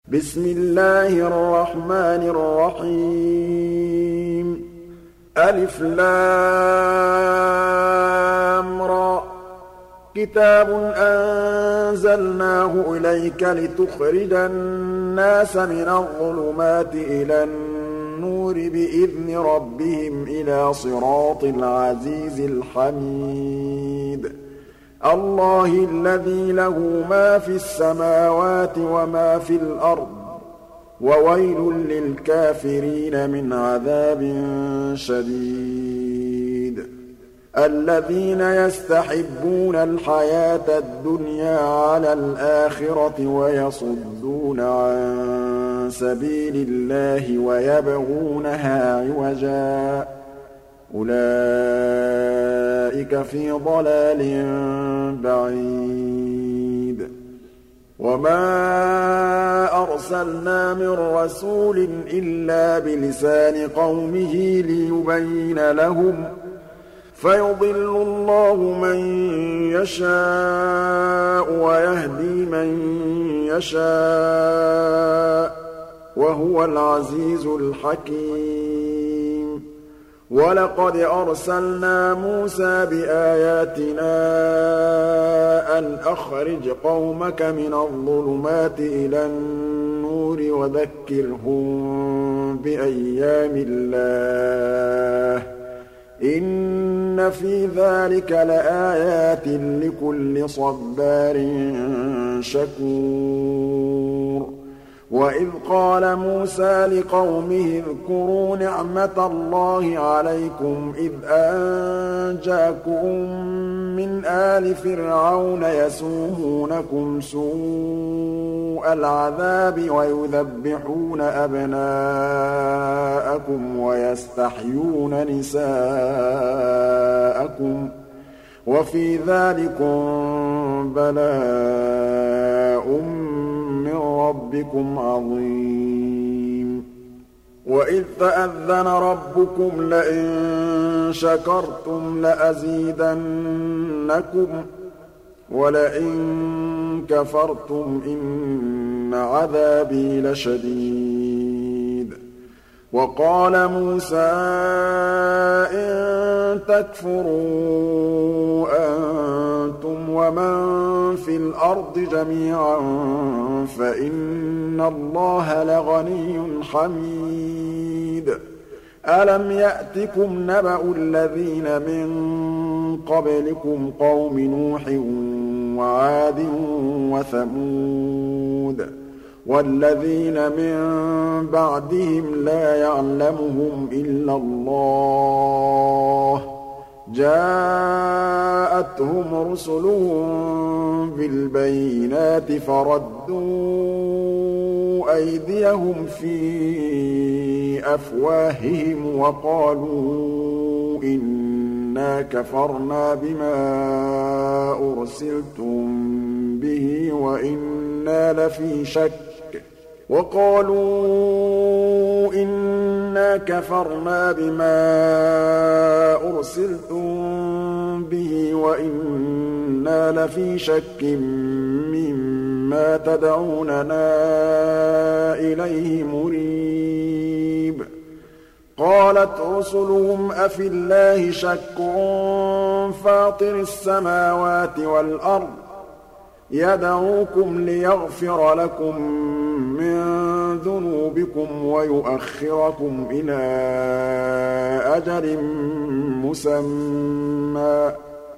بسم الله الرحمن الرحيم ألف لام را كتاب أنزلناه إليك لتخرج الناس من الظلمات إلى النور بإذن ربهم إلى صراط العزيز الحميد الله الذي له ما في السماوات وما في الأرض وويل للكافرين من عذاب شديد الذين يستحبون الحياة الدنيا على الآخرة ويصدون عن سبيل الله ويبغونها عوجا أولئك في ضلال بعيد وما أرسلنا من رسول إلا بلسان قومه ليبين لهم فيضل الله من يشاء ويهدي من يشاء وهو العزيز الحكيم ولقد أرسلنا موسى بآياتنا أن أخرج قومك من الظلمات إلى النور وذكرهم بأيام الله إن في ذلك لآيات لكل صبار شكور وإذ قال موسى لقومه اذكروا نعمة الله عليكم إذ أنجاكم من آل فرعون يسومونكم سوء العذاب ويذبحون أبناءكم ويستحيون نساءكم وفي ذلكم بلاء من ربكم عظيم وإذ تأذن ربكم لئن شكرتم لأزيدنكم ولئن كفرتم إن عذابي لشديد وقال موسى إن تكفروا أنتم ومن في الأرض جميعا فإن الله لغني حميد ألم يأتكم نبأ الذين من قبلكم قوم نوح وعاد وثمود والذين من بعدهم لا يعلمهم إلا الله جاءتهم رسلهم بالبينات فردوا أيديهم في أفواههم وقالوا إنا كفرنا بما أرسلتم به وإنا لفي شك وقالوا إنا كفرنا بما أرسلتم به وإنا لفي شك مما تدعوننا إليه مريب قالت رسلهم أفي الله شك فاطر السماوات والأرض يدعوكم ليغفر لكم من ذنوبكم ويؤخركم إلى أجل مسمى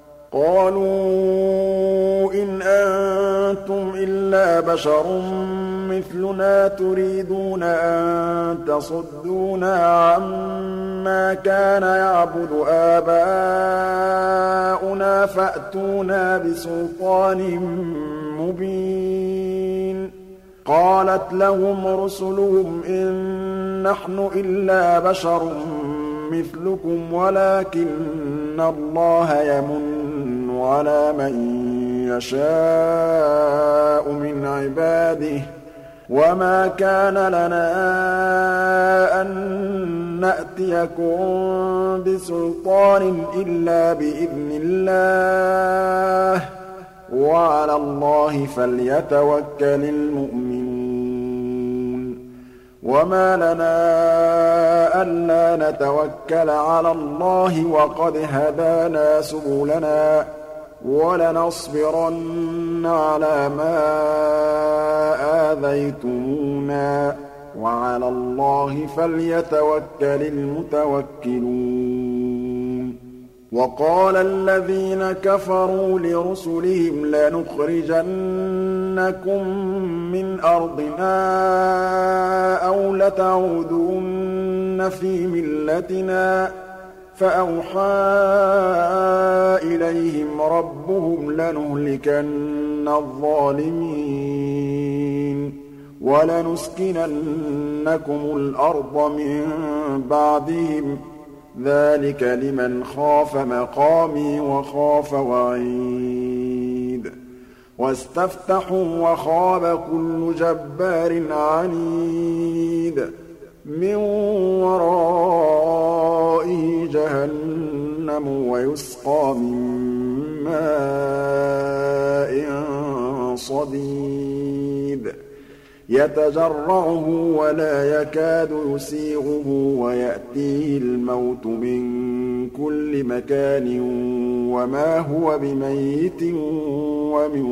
قالوا إن أنتم إلا بشر مثلنا تريدون أن تصدونا عما كان يعبد آباؤنا فأتونا بسلطان مبين قالت لهم رسلهم إن نحن إلا بشر مثلكم ولكن الله يمن على من يشاء من عباده وما كان لنا أن نأتيكم بسلطان إلا بإذن الله وعلى الله فليتوكل المؤمنون وَمَا لَنَا أَلَّا نَتَوَكَّلَ عَلَى اللَّهِ وَقَدْ هَدَانَا سُبُلَنَا وَلَنَصْبِرَنَّ عَلَىٰ مَا آذَيْتُمُونَا وَعَلَى اللَّهِ فَلْيَتَوَكَّلِ الْمُتَوَكِّلُونَ وَقَالَ الَّذِينَ كَفَرُوا لِرُسُلِهِمْ لَنُخْرِجَنَّكُم مِّنْ أَرْضِنَا أَوْ لَتَعُودُنَّ فِي مِلَّتِنَا فَأَوْحَىٰ إِلَيْهِمْ رَبُّهُمْ لَنُهْلِكَنَّ الظَّالِمِينَ وَلَنُسْكِنَنَّكُمُ الْأَرْضَ مِن بَعْدِهِمْ ۚ ذَٰلِكَ لِمَنْ خَافَ مَقَامِي وَخَافَ وَعِيدِ وَاسْتَفْتَحُوا وَخَابَ كُلُّ جَبَّارٍ عَنِيدٍ مِّن وَرَائِهِ جَهَنَّمُ وَيُسْقَىٰ مِن مَّاءٍ صَدِيدٍ يَتَجَرَّعُهُ وَلَا يَكَادُ يُسِيغُهُ وَيَأْتِيهِ الْمَوْتُ مِن كُلِّ مَكَانٍ وَمَا هُوَ بِمَيِّتٍ وَمِن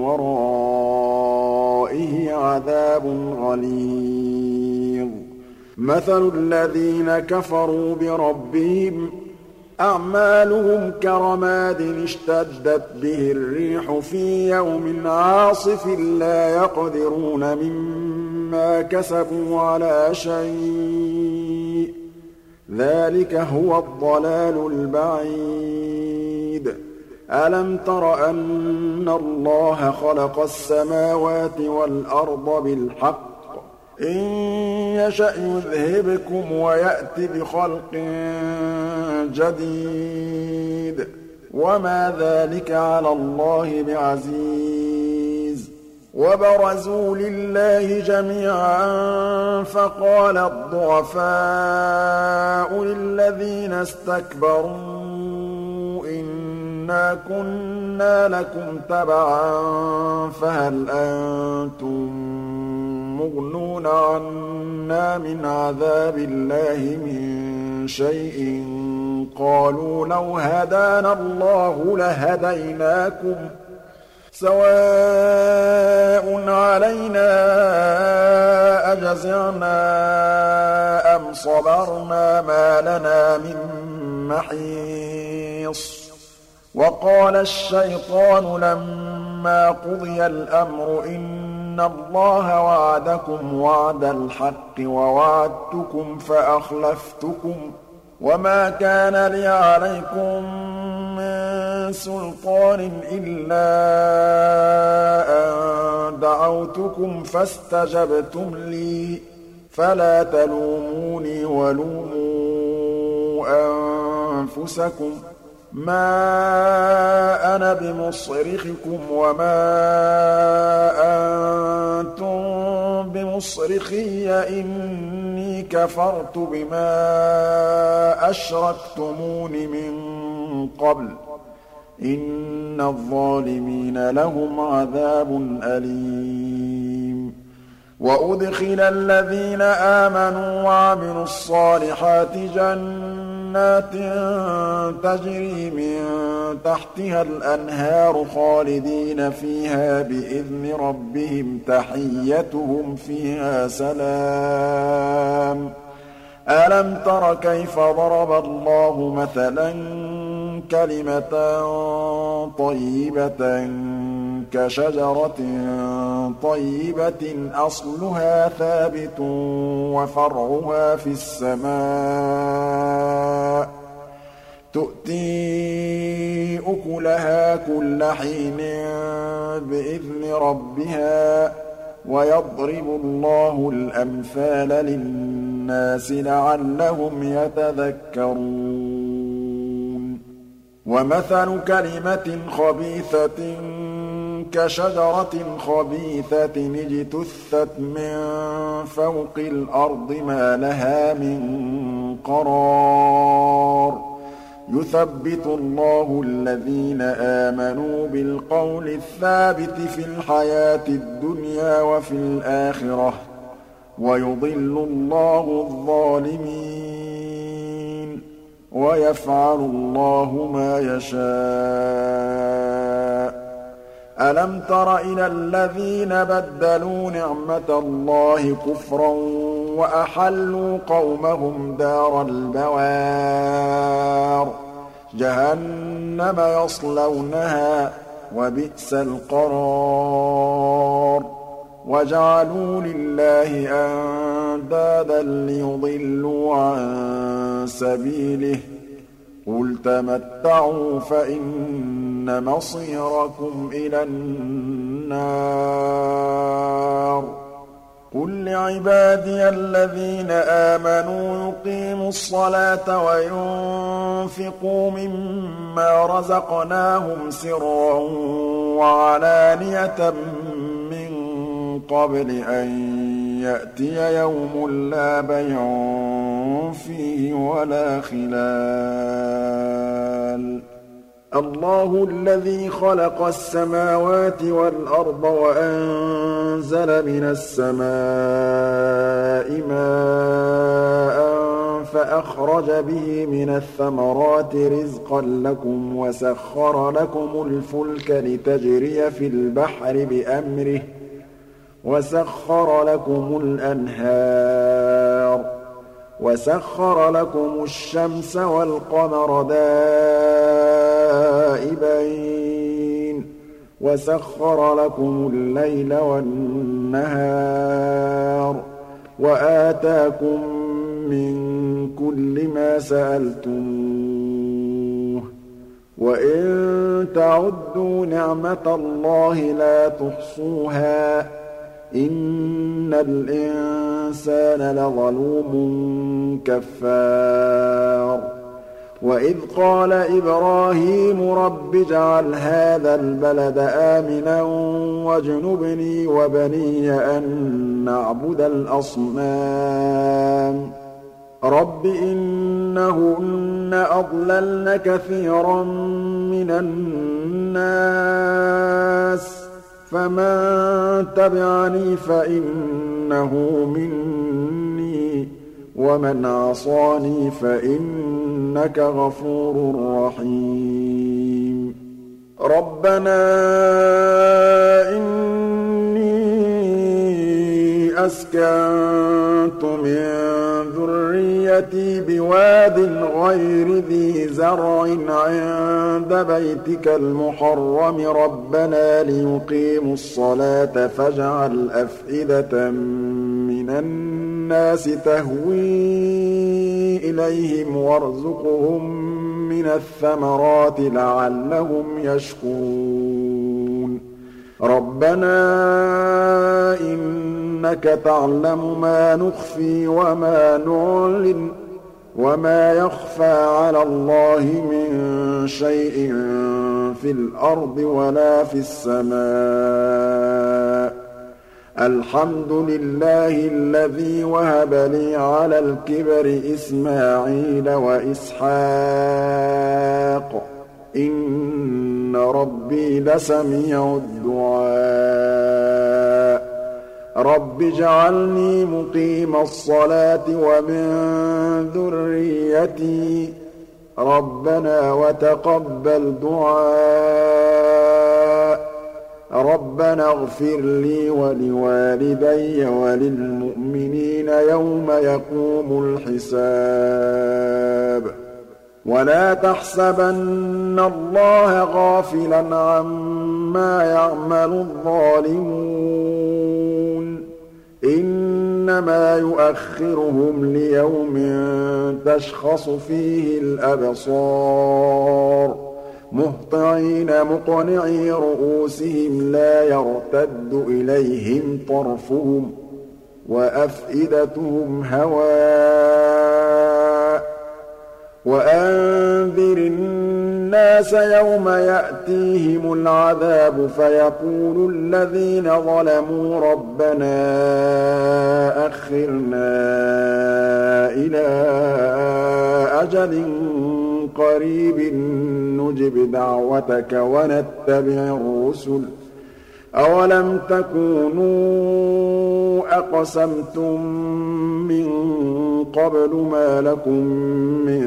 وَرَائِهِ عَذَابٌ غَلِيظٌ مَثَلُ الَّذِينَ كَفَرُوا بِرَبِّهِمْ أَعْمَالُهُمْ كَرَمَادٍ اشْتَدَّتْ بِهِ الرِّيحُ فِي يَوْمٍ عَاصِفٍ لَّا يَقْدِرُونَ مِمَّا كَسَبُوا عَلَىٰ شَيْءٍ ۚ ذَٰلِكَ هُوَ الضَّلَالُ الْبَعِيدُ أَلَمْ تَرَ أَنَّ اللَّهَ خَلَقَ السَّمَاوَاتِ وَالْأَرْضَ بِالْحَقِّ ۚ إِن يَشَأْ يُذْهِبْكُمْ وَيَأْتِ بِخَلْقٍ جَدِيدٍ ۚ وَمَا ذَٰلِكَ عَلَى اللَّهِ بِعَزِيزٍ وَبَرَزُوا لِلَّهِ جَمِيعًا فَقَالَ الضُّعَفَاءُ لِلَّذِينَ اسْتَكْبَرُوا إِنَّا كُنَّا لَكُمْ تَبَعًا فَهَلْ أَنتُم مُّغْنُونَ عَنَّا مِنْ عَذَابِ اللَّهِ مِن شَيْءٍ قَالُوا لَوْ هَدَانَا اللَّهُ لَهَدَيْنَاكُمْ ۖ سَوَاءٌ عَلَيْنَا أَجَزِعْنَا أَمْ صَبَرْنَا مَا لَنَا مِن مَّحِيصٍ وَقَالَ الشَّيْطَانُ لَمَّا قُضِيَ الْأَمْرُ إِنَّ اللَّهَ وَعَدَكُمْ وَعْدَ الْحَقِّ وَوَعَدتُّكُمْ فَأَخْلَفْتُكُمْ ۖ وَمَا كَانَ لِي عَلَيْكُم مِّن سُلْطَانٍ إِلَّا أَن دَعَوْتُكُمْ فَاسْتَجَبْتُمْ لِي ۖ فَلَا تَلُومُونِي وَلُومُوا أَنفُسَكُم ۖ مَّا أَنَا بِمُصْرِخِكُمْ وَمَا أَنتُم بِمُصْرِخِيَّ ۖ إِنِّي كَفَرْتُ بِمَا أَشْرَكْتُمُونِ مِن قَبْلُ ۗ إِنَّ الظَّالِمِينَ لَهُمْ عَذَابٌ أَلِيمٌ وَأُدْخِلَ الَّذِينَ آمَنُوا وَعَمِلُوا الصَّالِحَاتِ جَنَّاتٍ تَجْرِي مِن تَحْتِهَا الْأَنْهَارُ خَالِدِينَ فِيهَا بِإِذْنِ رَبِّهِمْ تَحِيَّتُهُمْ فِيهَا سَلَامٌ أَلَمْ تَرَ كَيْفَ ضَرَبَ اللَّهُ مَثَلًا كَلِمَةً طَيِّبَةً كَشَجَرَةٍ طَيِّبَةٍ أَصْلُهَا ثَابِتٌ وَفَرْعُهَا فِي السَّمَاءِ تُؤْتِي أُكُلَهَا كُلَّ حِينٍ بِإِذْنِ رَبِّهَا ۗ وَيَضْرِبُ اللَّهُ الْأَمْثَالَ لِلنَّاسِ لَعَلَّهُمْ يَتَذَكَّرُونَ وَمَثَلُ كَلِمَةٍ خَبِيثَةٍ كَشَجَرَةٍ خَبِيثَةٍ اجْتُثَّتْ مِن فَوْقِ الْأَرْضِ مَا لَهَا مِن قَرَارٍ يُثَبِّتُ اللَّهُ الَّذِينَ آمَنُوا بِالْقَوْلِ الثَّابِتِ فِي الْحَيَاةِ الدُّنْيَا وَفِي الْآخِرَةِ ۖ وَيُضِلُّ اللَّهُ الظَّالِمِينَ وَيَفْعَلُ اللَّهُ مَا يَشَاءُ أَلَمْ تَرَ إِلَى الَّذِينَ بَدَّلُوا نِعْمَةَ اللَّهِ كُفْرًا وَأَحَلُّوا قَوْمَهُمْ دَارَ الْبَوَارِ جَهَنَّمَ يَصْلَوْنَهَا وَبِئْسَ الْقَرَارُ وَجَعَلُوا لِلَّهِ أَندَادًا لِّيُضِلُّوا عَن سَبِيلِهِ قُلْ تَمَتَّعُوا فَإِنَّ مَصِيرَكُمْ إِلَى النَّارِ قُل لِّعِبَادِيَ الَّذِينَ آمَنُوا يُقِيمُوا الصَّلَاةَ وَيُنفِقُوا مِمَّا رَزَقْنَاهُمْ سِرًّا وَعَلَانِيَةً مِّن قَبْلِ أَن يَأْتِيَ يَوْمٌ لَّا بَيْعٌ فِيهِ وَلَا خِلَالٌ اللَّهُ الَّذِي خَلَقَ السَّمَاوَاتِ وَالْأَرْضَ وَأَنزَلَ مِنَ السَّمَاءِ مَاءً فَأَخْرَجَ بِهِ مِنَ الثَّمَرَاتِ رِزْقًا لَّكُمْ وَسَخَّرَ لَكُمُ الْفُلْكَ لِتَجْرِيَ فِي الْبَحْرِ بِأَمْرِهِ وَسَخَّرَ لَكُمُ الْأَنْهَارَ وَسَخَّرَ لَكُمُ الشَّمْسَ وَالْقَمَرَ دَائِبَيْنِ وَسَخَّرَ لَكُمُ اللَّيْلَ وَالنَّهَارَ وَآتَاكُم مِّن كُلِّ مَا سَأَلْتُمُوهُ وَإِن تَعُدُّوا نِعْمَةَ اللَّهِ لَا تُحْصُوهَا إِنَّ الْإِنسَانَ لَظَلُومٌ كَفَّارٌ وَإِذْ قَالَ إِبْرَاهِيمُ رَبِّ اجْعَلْ هَٰذَا الْبَلَدَ آمِنًا وَاجْنُبْنِي وَبَنِيَّ أَن نَّعْبُدَ الْأَصْنَامَ رَبِّ إِنَّهُنَّ أَضْلَلْنَ كَثِيرًا مِّنَ النَّاسِ فَمَن تَبِعَنِي فَإِنَّهُ مِنِّي وَمَنْ عَصَانِي فَإِنَّكَ غَفُورٌ رَّحِيمٌ رَبَّنَا إِنِّي أَسْكَنتُ مِن ذُرِّيَّتِي بِوَادٍ غَيْرِ ذِي زَرْعٍ عِندَ بَيْتِكَ الْمُحَرَّمِ رَبَّنَا لِيُقِيمُوا الصَّلَاةَ فَاجْعَلْ أَفْئِدَةً مِّنَ النَّاسِ تَهْوِي إِلَيْهِمْ وَارْزُقْهُم مِّنَ الثَّمَرَاتِ لَعَلَّهُمْ يَشْكُرُونَ رَبَّنَا إِنَّكَ تَعْلَمُ مَا نُخْفِي وَمَا نُعْلِنُ وَمَا يَخْفَىٰ عَلَى اللَّهِ مِن شَيْءٍ فِي الْأَرْضِ وَلَا فِي السَّمَاءِ الْحَمْدُ لِلَّهِ الَّذِي وَهَبَ لِي عَلَى الْكِبَرِ إِسْمَاعِيلَ وَإِسْحَاقَ إِنَّ رَبِّي لَسَمِيعُ الدُّعَاءِ رَبِّ اجْعَلْنِي مُقِيمَ الصَّلَاةِ وَمِن ذُرِّيَّتِي رَبَّنَا وَتَقَبَّلْ دُعَاءِ رَبَّنَا اغْفِرْ لِي وَلِوَالِدَيَّ وَلِلْمُؤْمِنِينَ يَوْمَ يَقُومُ الْحِسَابُ وَلَا تَحْسَبَنَّ اللَّهَ غَافِلًا عَمَّا يَعْمَلُ الظَّالِمُونَ إِنَّمَا يُؤَخِّرُهُمْ لِيَوْمٍ تَشْخَصُ فِيهِ الْأَبْصَارُ مُهْطِعِينَ مُقْنِعِي رُءُوسِهِمْ لَا يَرْتَدُّ إِلَيْهِمْ طَرْفُهُمْ وَأَفْئِدَتُهُمْ هَوَاءٌ وَأَنذِرِ النَّاسَ يَوْمَ يَأْتِيهِمُ الْعَذَابُ فَيَقُولُ الَّذِينَ ظَلَمُوا رَبَّنَا أَخِّرْنَا إِلَىٰ أَجَلٍ قَرِيبٍ نُّجِبْ دَعْوَتَكَ وَنَتَّبِعِ الرُّسُلَ أَوَلَمْ تَكُونُوا أَقْسَمْتُم مِّن قَبْلُ مَا لَكُم مِّن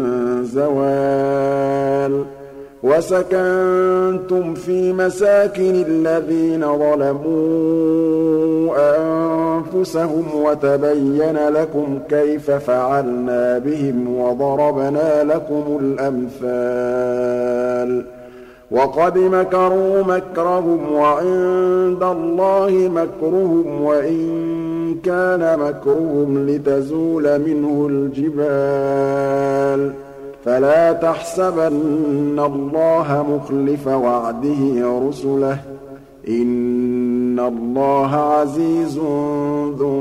زَوَالٍ وَسَكَنتُمْ فِي مَسَاكِنِ الَّذِينَ ظَلَمُوا أَنفُسَهُمْ وَتَبَيَّنَ لَكُمْ كَيْفَ فَعَلْنَا بِهِمْ وَضَرَبْنَا لَكُمُ الْأَمْثَالَ وَقَدْ مَكَرُوا مَكْرَهُمْ وَعِندَ اللَّهِ مَكْرُهُمْ وَإِن كَانَ مَكْرُهُمْ لِتَزُولَ مِنْهُ الْجِبَالُ فَلَا تَحْسَبَنَّ اللَّهَ مُخْلِفَ وَعْدِهِ رُسُلَهُ ۗ إِنَّ اللَّهَ عَزِيزٌ ذُو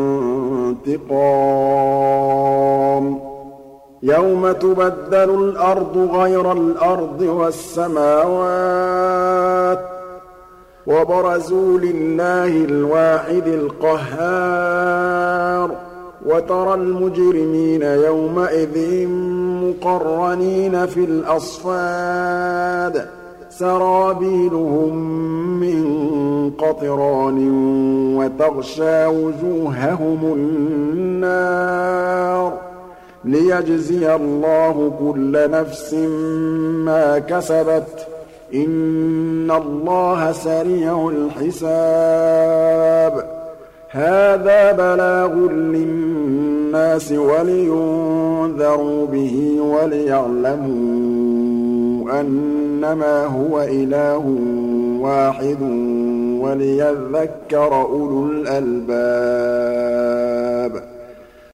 انتِقَامٍ يَوْمَ تُبَدَّلُ الْأَرْضُ غَيْرَ الْأَرْضِ وَالسَّمَاوَاتُ وَبَرَزُوا لِلَّهِ الْوَاحِدِ الْقَهَّارِ وَتَرَى الْمُجْرِمِينَ يَوْمَئِذٍ مُّقَرَّنِينَ فِي الْأَصْفَادِ سَرَابِيلُهُم مِّن قَطِرَانٍ وَتَغْشَىٰ وُجُوهَهُمُ النَّارُ لِيَجْزِيَ اللَّهُ كُلَّ نَفْسٍ مَّا كَسَبَتْ ۚ إِنَّ اللَّهَ سَرِيعُ الْحِسَابِ هَٰذَا بَلَاغٌ لِّلنَّاسِ وَلِيُنذَرُوا بِهِ وَلِيَعْلَمُوا أَنَّمَا هُوَ إِلَٰهٌ وَاحِدٌ وَلِيَذَّكَّرَ أُولُو الْأَلْبَابِ